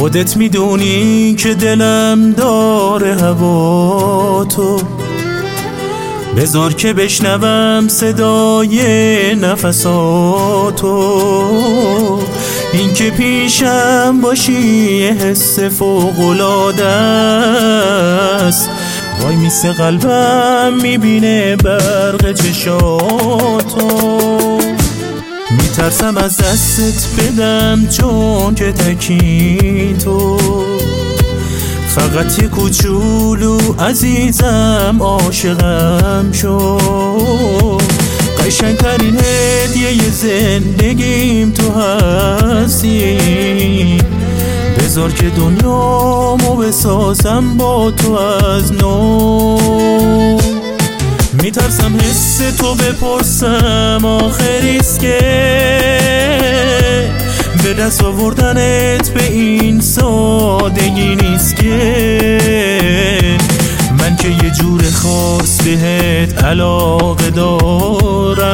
خودت میدونی که دلم داره هوا تو، بذار که بشنوم صدای نفساتو. این که پیشم باشی یه حس فوق‌العاده است، وای میسه قلبم میبینه برق چشاتو. میترسم از دستت بدم چون که تکی تو، فقط یه کوچولو عزیزم عاشقم شو. قشنگترین هدیه زندگیم تو هستی، بذار که دنیامو بسازم با تو از نو. میترسم حس تو بپرسم آخریست که به دست آوردنت به این سادگی نیست که من که یه جور خاص بهت علاقه دارم.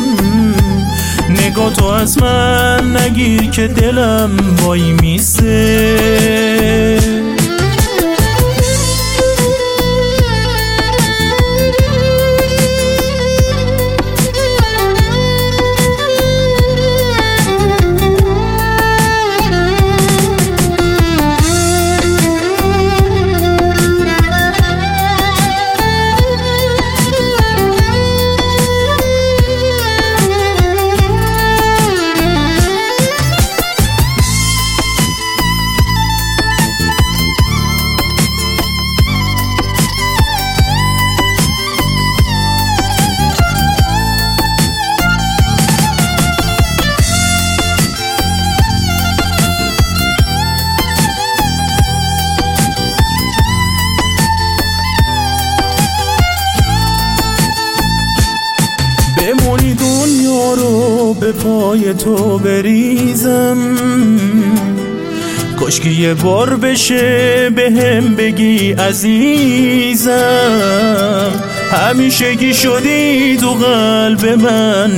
نگاه تو از من نگیر که دلم وای میسه. بمونی دنیا رو به پای تو بریزم، کاش که یه بار بشه به هم بگی عزیزم. همیشگی شدی تو قلب من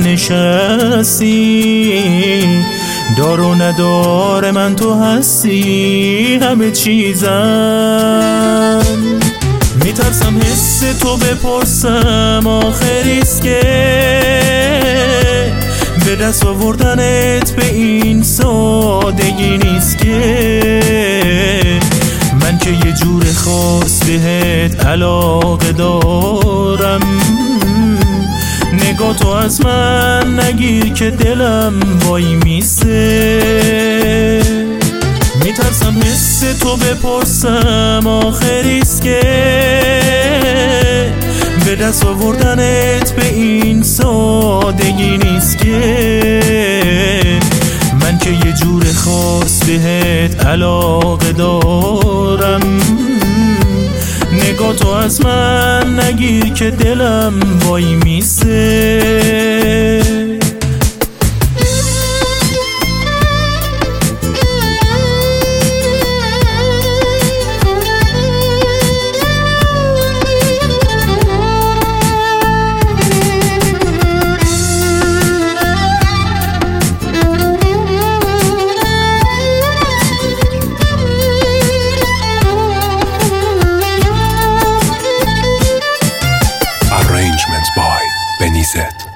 نشستی، دار و ندار من تو هستی همه چیزم. میترسم حس تو بپرسم آخریست که به دست آوردنت به این سادگی نیست که من که یه جور خاص بهت علاقه دارم. نگاه تو از من نگیر که دلم وای میسه. میترسم حس تو بپرسم آخریست که به دست آوردنت به این سادگی نیست که من که یه جور خاص بهت علاقه دارم. نگاه تو از من نگیر که دلم وای میسه. Arrangements by Benizet.